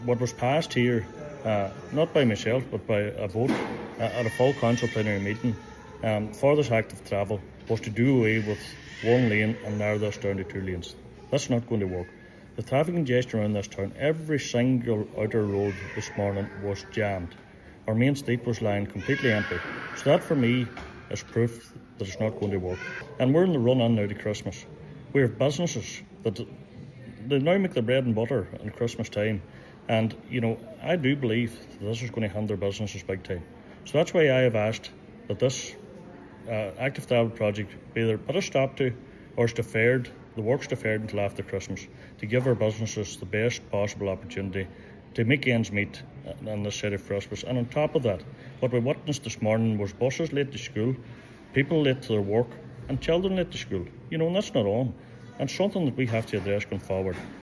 What was passed here, not by myself but by a vote at a full council plenary meeting for this active travel, was to do away with one lane and narrow this down to 2 lanes. That's not going to work. The traffic congestion around this town, every single outer road this morning was jammed. Our main street was lying completely empty. So that for me is proof that it's not going to work. And we're in the run-on now to Christmas. We have businesses that they now make the bread and butter in Christmas time. And, I do believe that this is going to hinder businesses big time. So that's why I have asked that this active travel project be either put a stop to or is deferred, the work's deferred until after Christmas, to give our businesses the best possible opportunity to make ends meet on this side of Christmas. And on top of that, what we witnessed this morning was buses late to school, people late to their work, and children late to school. And that's not on. And something that we have to address going forward.